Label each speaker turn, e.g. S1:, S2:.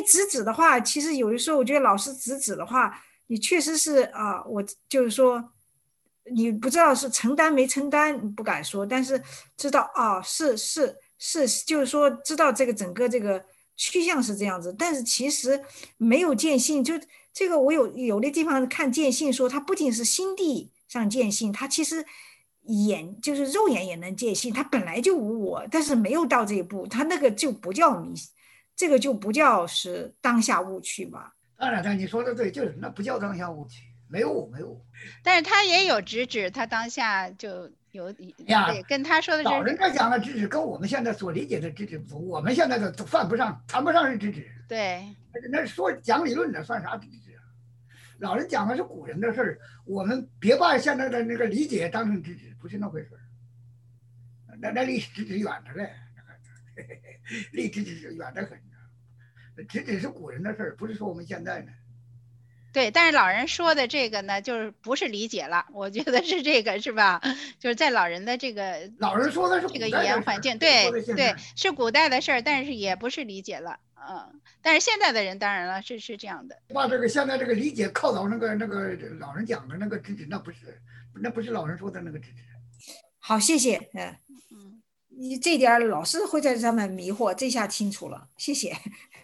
S1: 直指的话，其实有的时候我觉得老师直指的话，你确实是我就是说，你不知道是承担没承担，你不敢说，但是知道是，就是说知道这个整个这个趋向是这样子，但是其实没有见性，就这个我有的地方看见性说，它不仅是心地上见性，它其实就是肉眼也能见性，它本来就无我，但是没有到这一步，它那个就不叫迷信，这个就不叫是当下误区吧。
S2: 当然，你说的对，就是那不叫当下误区，没有没有。
S3: 但是他也有直指，他当下就有
S2: 呀，
S3: 对，跟他说的
S2: 老人家讲的知识跟我们现在所理解的知识不同，我们现在的都犯不上，谈不上是知识。
S3: 对，
S2: 那说讲理论的算啥知识啊？老人讲的是古人的事儿，我们别把现在的那个理解当成知识，不是那回事儿。那离知识远的嘞，离知识远得很。知识是古人的事儿，不是说我们现在的。
S3: 对，但是老人说的这个呢，就是不是理解了，我觉得是这个，是吧？就是在老人的这个
S2: 老人说的是
S3: 这个语言环境，对对，是古代的事儿，但是也不是理解了，但是现在的人当然了，是这样的。
S2: 把这个现在这个理解靠到那个老人讲的那个知识，那不是老人说的那个知识。
S1: 好，谢谢，你这点老师会在上面迷惑，这下清楚了，谢谢。